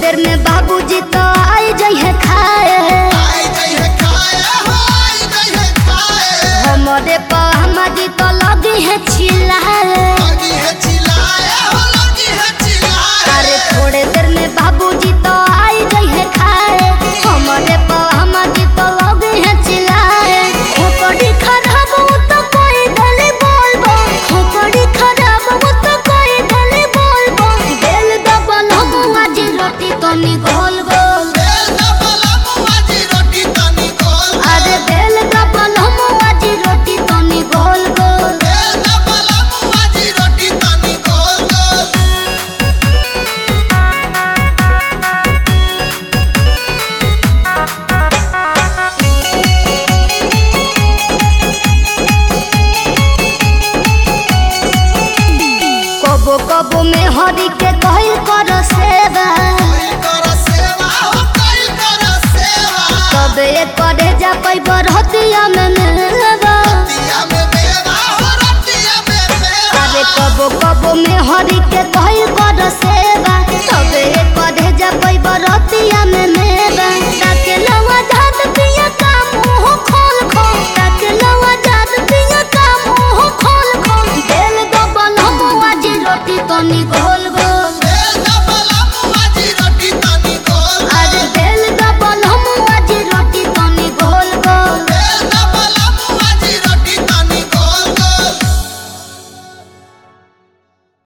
देर में बाबूजी तो आई जाइए खाए हमारे पाजी तो लगी है चिल्लाए अरे थोड़े देर में बाबूजी तो आई जाइए खाए हमारे पाजी तो लगी है चिल्लाए खोपड़ी खराब हो तो कोई गली बोलबो खोपड़ी खराब हो तो कोई गली बोलबो बेल दबल हम आज रोटी तो निकोल गोल अरे बेल दबल हम आज रोटी तो निकोल गोल कबो कबो में हरी के कहल कर सेवा तब एक करे जा पैब रहतिया में मेवा अरे कबो कबो में हरी के कहल कर सेवा तब एक करे जा पैब रहतिया में मेवा ताके लवा जात पिया का मुंह खोल खोल ताके लवा जात पिया का मुंह खोल खोल बेल दबल हम आज रोटी तो निकोल गो